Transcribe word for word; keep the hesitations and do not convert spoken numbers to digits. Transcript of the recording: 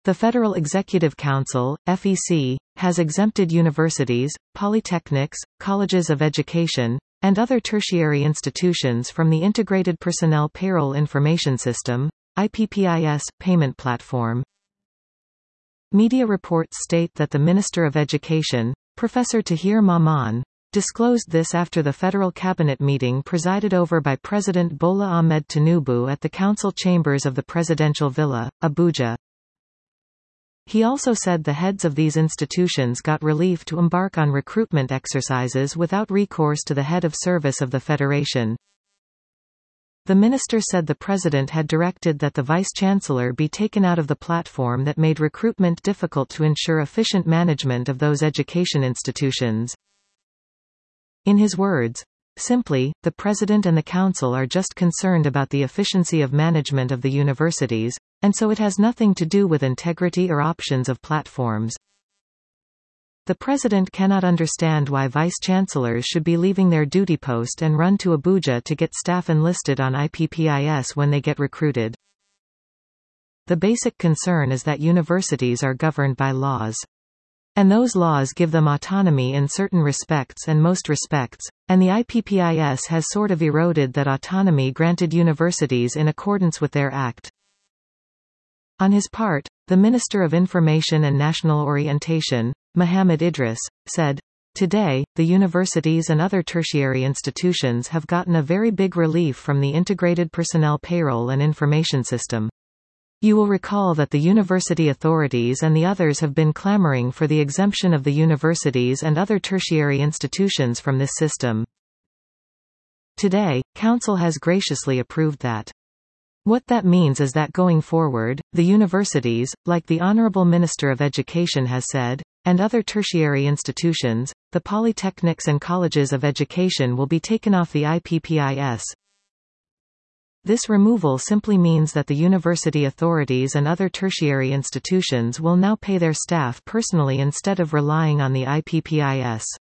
The Federal Executive Council, F E C, has exempted universities, polytechnics, colleges of education, and other tertiary institutions from the Integrated Personnel Payroll Information System I P P I S payment platform. Media reports state that the Minister of Education, Professor Tahir Maman, disclosed this after the Federal Cabinet meeting presided over by President Bola Ahmed Tinubu at the Council chambers of the Presidential Villa, Abuja. He also said the heads of these institutions got relief to embark on recruitment exercises without recourse to the head of service of the Federation. The minister said the president had directed that the vice-chancellor be taken out of the platform that made recruitment difficult to ensure efficient management of those education institutions. In his words, "Simply, the President and the Council are just concerned about the efficiency of management of the universities, and so it has nothing to do with integrity or options of platforms." The President cannot understand why Vice-Chancellors should be leaving their duty post and run to Abuja to get staff enlisted on I P P I S when they get recruited. The basic concern is that universities are governed by laws. And those laws give them autonomy in certain respects and most respects, and the I P P I S has sort of eroded that autonomy granted universities in accordance with their act. On his part, the Minister of Information and National Orientation, Mohammed Idris, said, "Today, the universities and other tertiary institutions have gotten a very big relief from the Integrated Personnel Payroll and Information System. You will recall that the university authorities and the others have been clamoring for the exemption of the universities and other tertiary institutions from this system. Today, Council has graciously approved that. What that means is that going forward, the universities, like the Honorable Minister of Education has said, and other tertiary institutions, the polytechnics and colleges of education will be taken off the I P P I S. This removal simply means that the university authorities and other tertiary institutions will now pay their staff personally instead of relying on the I P P I S.